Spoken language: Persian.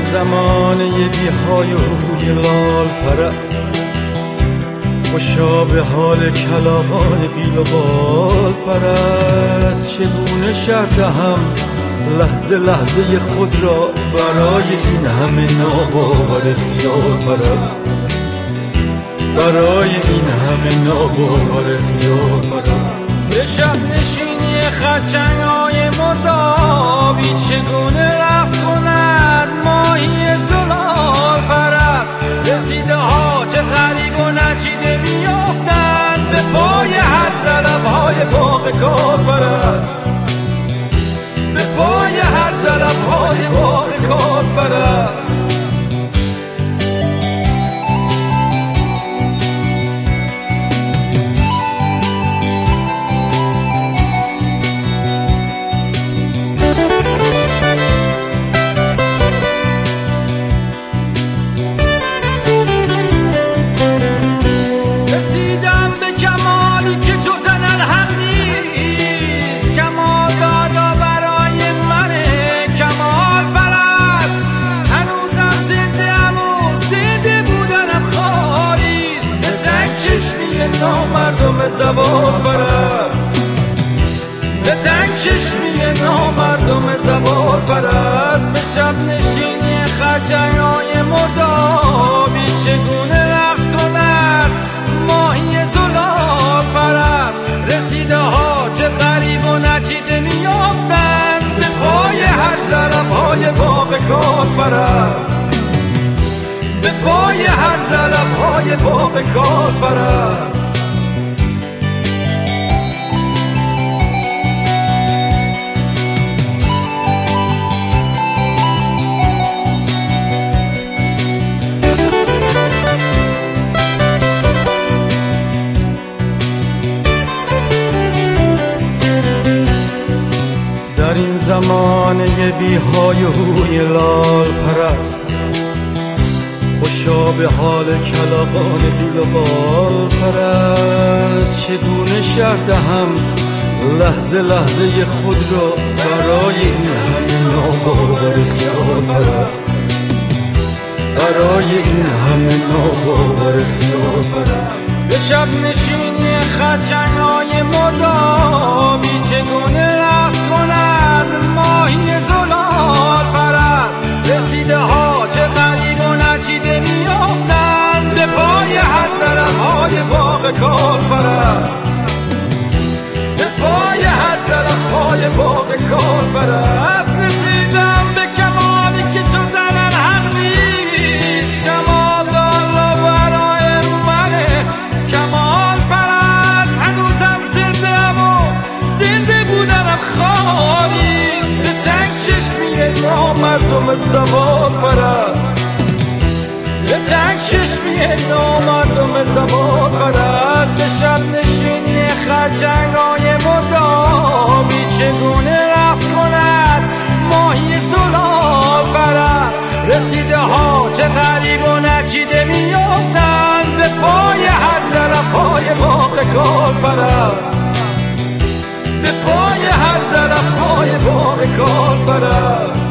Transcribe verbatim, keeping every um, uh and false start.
زمانه بی‌های و روی لال پرست، خوشا به حال کلاغان قیل و بال پرست. چگونه شرح دهم لحظه لحظه خود را برای این همه ناباور خیال پرست، برای این همه ناباور خیال پرست. به شب نشینی خرچنگ‌های مردابی چگونه رقص کند ماهی زلال پرست. رسیده ها چه غریب و نچیده میافتند به پای هر ظرف‌های باغ کار پرست، به پای هر ظرف‌های باغ کار پرست. نامردم زوال پرست، به تنگ چشمی نامردم زوال پرست. به شب نشینی خرچنگ‌های مردابی چگونه رقص کند ماهی زلال پرست. رسیده ها چه غریب و نچیده میافتند به پای هر ظرف‌های باغ کار پرست، به پای هر ظرف‌های باغ کار پرست. در این زمانه بی‌های و روی لال پرست، خوشا به حال کلاغان قیل و بال پرست. چگونه شرح دهم لحظه لحظه خود را برای این همه ناباور خیال پرست، برای این همه ناباور خیال پرست. به شب نشینی خرچنگ‌های مردابی چگونه رقص کند ماهی زلال پرست. رسیده ها چه غریب و نچیده میافتند به پای هر ظرف‌های باغ کار پرست، به پای هر ظرف‌های باغ کار پرست. رسیدم به کمالی که چو زنن حق نیست، کمال دار برای منه کمال پرست. هنوزم زنده‌ام و زنده بودنم خالی، به تنگ چشمی نامردم زوال پرست، به تنگ چشمی نامردم زوال پرست. به شب نشینی خرچنگ‌های مردابی چگونه رقص کند ماهی زلال پرست. رسیده ها چه غریب و نچیده میافتند به پای هر ظرف‌های باغ کار پرست، به پای هر ظرف‌های باغ کار پرست.